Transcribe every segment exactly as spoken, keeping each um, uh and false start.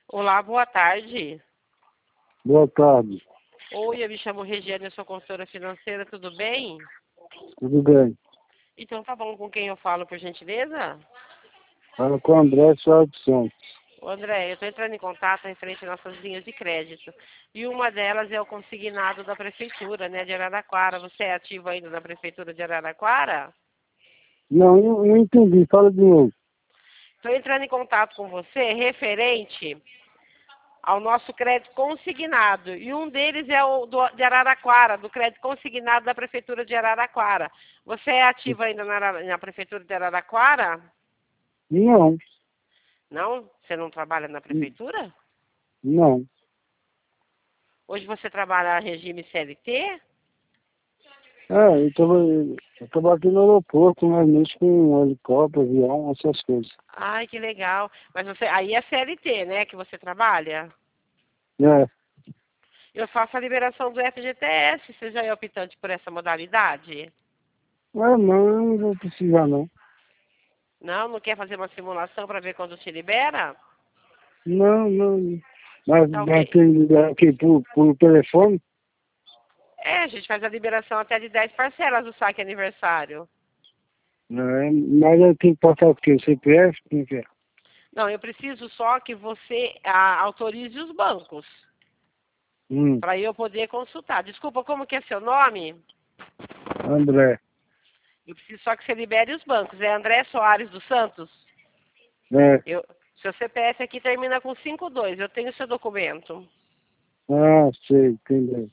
Olá, boa tarde. Boa tarde, Oi, eu me chamo Regiane, eu sou consultora financeira, tudo bem? tudo bem? Então tá bom, com quem eu falo, por gentileza? Fala com o André Soares de Santos. Ô, André, eu estou entrando em contato referente às nossas linhas de crédito. E uma delas é o consignado da Prefeitura, né, de Araraquara. Você é ativo ainda na Prefeitura de Araraquara? Não, não, não entendi, fala de novo. Estou entrando em contato com você referente ao nosso crédito consignado. E um deles é o do, de Araraquara, do crédito consignado da Prefeitura de Araraquara. Você é ativo ainda na, Ara- na Prefeitura de Araraquara? Não, Não? Você não trabalha na Prefeitura? não. Hoje você trabalha regime C L T? É, eu tava, eu tava aqui no aeroporto, mas mexo com um helicóptero, avião, essas coisas. Ai, que legal. Mas você, aí é C L T, né, que você trabalha? É, Eu faço a liberação do F G T S. Você já é optante por essa modalidade? mas não, eu não vou precisar não. Não? Não quer fazer uma simulação para ver quando te libera? Não, não. Mas, Tá mas ok. tem que ligar aqui por, por telefone? É, a gente faz a liberação até de dez parcelas do saque aniversário. É, mas eu tenho que passar o quê? C P F? Como que é? Não, eu preciso só que você ah, autorize os bancos Hum, para eu poder consultar. Desculpa, como que é seu nome? André. Eu preciso só que você libere os bancos. É André Soares dos Santos? É, Eu, seu C P F aqui termina com cinco dois. Eu tenho seu documento. ah, sei, entendi.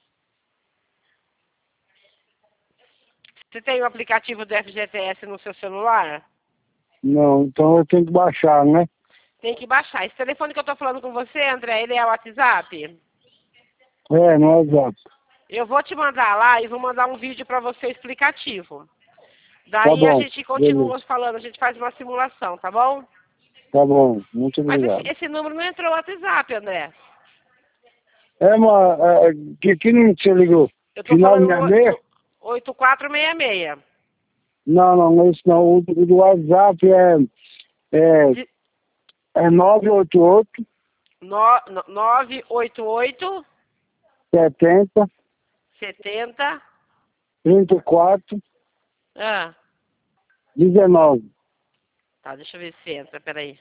Você tem o aplicativo do F G T S no seu celular? Não, então eu tenho que baixar, né? Tem que baixar. Esse telefone que eu estou falando com você, André, ele é o WhatsApp? É, no WhatsApp. Eu vou te mandar lá e vou mandar um vídeo para você explicativo. Tá Daí a bom, gente beleza. continua falando, a gente faz uma simulação, tá bom? Tá bom, muito Mas esse, obrigado. esse número não entrou no WhatsApp, André. É uma. É, que, que não te ligou? Eu estou Final falando sessenta e seis? no oito quatro seis seis. Não, não, não é isso não. O do do WhatsApp é, é, De, é nove oito oito, no, no, nove oito oito setenta, setenta. trinta e quatro, Ah, dezenove. tá, deixa eu ver se entra, peraí.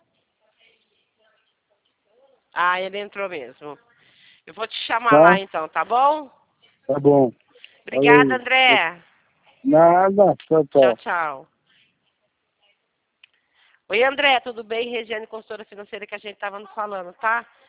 Ah, ele entrou mesmo. Eu vou te chamar Tá? lá então, tá bom? Tá bom. Obrigada, Valeu. André. Nada, tchau, Tchau, tchau. tchau. Oi, André, tudo bem? Regiane, consultora financeira que a gente estava falando, tá?